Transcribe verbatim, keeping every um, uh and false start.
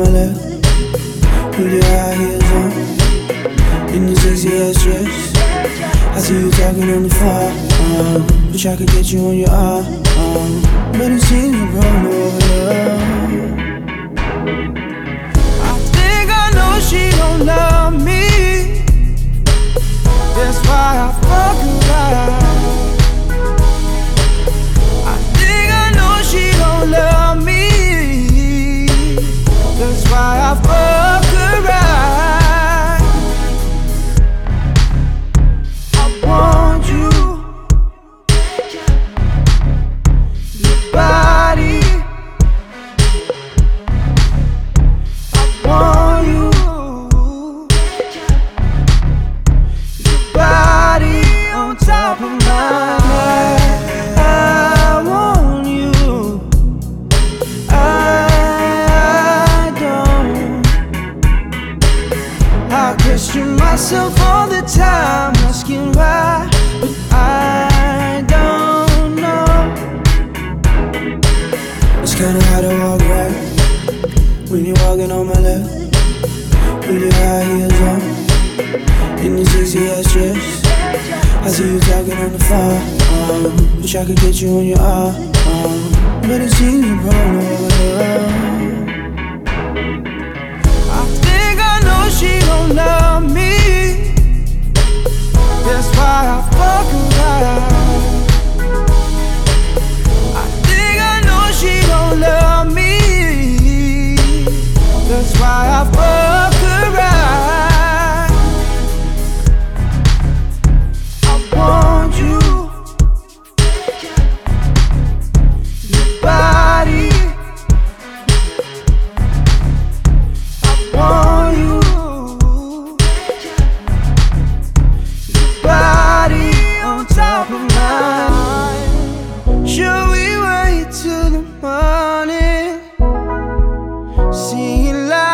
my lap, with your high heels on, in your sexy ass dress. I see you talking on the phone, um, wish I could get you on your arm, um, but it seems you're wrong over love. I think I know she don't love me, that's why I fuck around. I think I know she don't love me, that's why I fuck around. I want you, your body. I want you, your body on top of mine. I want you, I don't. I question myself all the time, asking why, but I don't know. It's kinda hard to walk right when you're walking on my left, with your high heels on, in your sexy ass dress. I see you talking on the phone, um, wish I could get you on your arm, um, but it seems you're wrong over love. I think I know she don't love me, that's why I fuck around. I think I know she don't love me, that's why I fuck around. I want you, your body. I want you, your body on top of mine. Should we wait till the morning, seeing light?